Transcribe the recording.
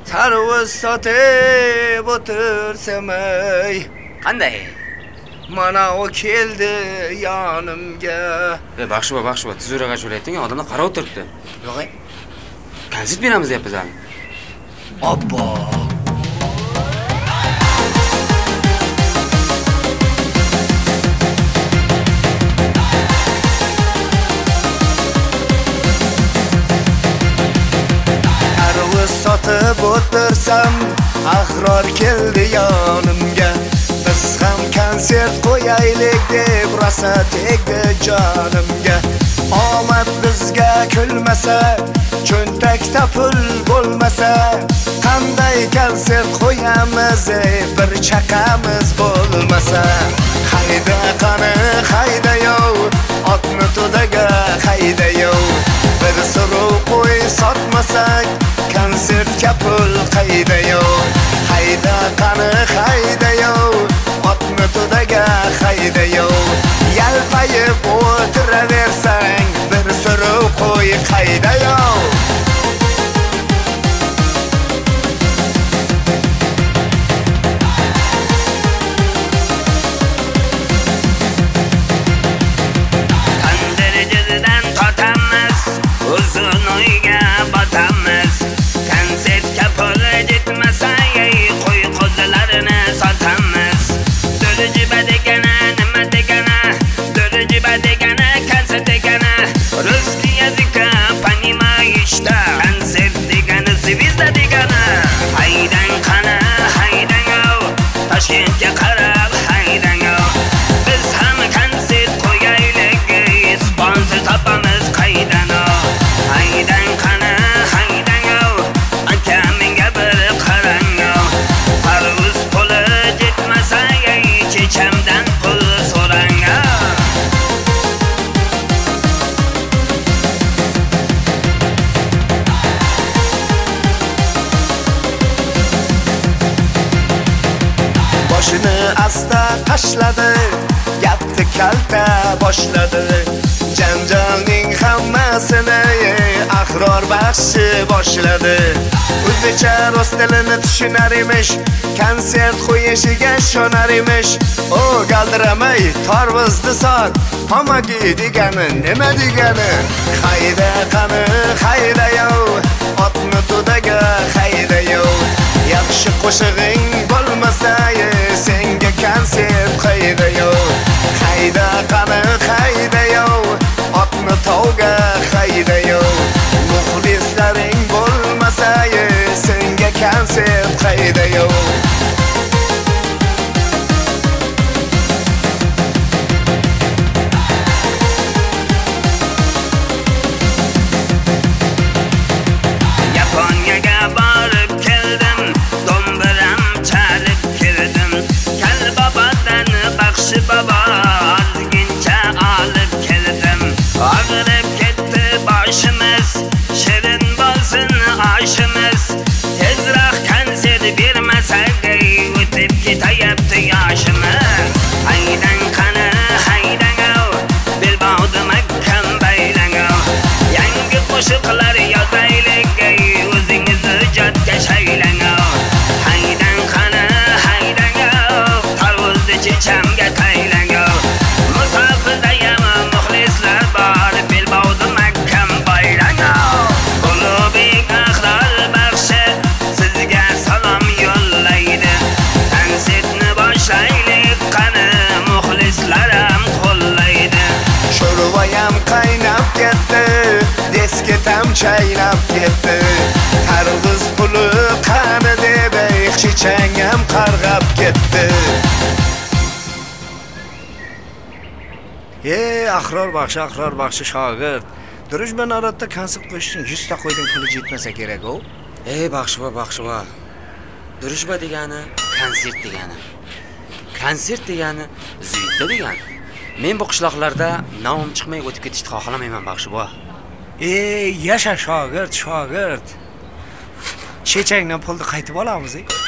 tarvuz sotib o'tirsam ey. Qanday? Mana o keldi yonimga. Baxshi, tezroq ayting, odamlar qarab o'tiribdi. Yo'q. Konsert beramiz deyapmiz hali. Obbo. Sotib o'tirsam, Ahror keldi yonimga. Biz ham konsert qo'yaylik deb rosa tegdi jonimga. Omad bizga kulmasa, cho'ntakda pul bo'lmasa, qanday konsert qo'yamiz, bir chaqamiz bo'lmasa. Hayda qani, hayda yo'q, otni to'daga hayda yo'q. Bir suruv qo'y sotmasak, konsertga pul qayda yo'q. Hayda qani, hayda yo'q, otni to'daga hayda yo'q. Yalpayib o'tiraversang, bir suruv qo'y qayda yo'q. Uzun o'yga botamiz. Konsertga pul yetmasa, qo'y qo'zilarini sotamiz. Dirijiba degani nima degani? Dirijiba degani konsert degani. Русский языка понимаешь, да? Konserт degani звезда degani. Haydang qani, haydang o. Toshkentga qarab haydang o. Biz ham konsert qo'yaylik, sponsor topamiz qaydan o. Haydang qani, haydang o. Aka menga bir qarang o. Parvuz puli yetmasa, chechamdan pul so'rang o. Boshini asta tashladi, gapni kalta boshladi. Janjalning hammasini Ahror baxshi boshladi. O'zicha rus tilini tushunar emish, konsert qo'yishiga ishonar emish. O galdiramay tarvuzni sot, hamagi degani nima degani? Hayda qani, hayda yo'q, otni to'daga hayda yo'q. Yaxshi qo'shig'ing bo'lmasa, senga konsert qayda yo'q. Hayda qani, hayda yo'q, otni tovga hayda yo'q. Muxlislaring bo'lmasa, senga konsert qayda yo'q. Yaponiyaga borib keldim, do'mbiram chalib kirdim. Kalbobadan baxshi bobo ozgincha olib keldim. Og'rib ketdi boshimiz, shirin bo'lsin oshimiz. Tezroq konsert bermasak, o'tib ketayapti yoshimiz. Haydang qani, haydang o. Belbog'da mahkam baylang o. Yangi qo'shiqlar yozaylik, o'zingiz ijodga shaylang o. Haydang qani, haydang o. Tarvuzni chechamga taylang o. Musofirdayam muxlislar bor, belbog'da mahkam baylang o. Ulug'bek Ahror baxshi sizga salom yo'llaydi. Konsertni boshlaylik qani, muxlislarim qo'llaydi. Sho'rvayam qaynab ketdi, desketam chaynab ketdi. Tarvuz puli qani deb chechangam qarg'ab ketdi. Ahror baxshi shogird. Durujban odatda konsert qo'yishning 100 ta qo'yding, puli yetmasa kerak o. Baxshi. Durishba degani konsert degani. Konsert degani zvizda degani. Men bu qishloqlarda nomim chiqmay o'tib ketishni xohlamayman baxshi bo. Yasha shogird. Chechangdan pulni qaytib olamiz.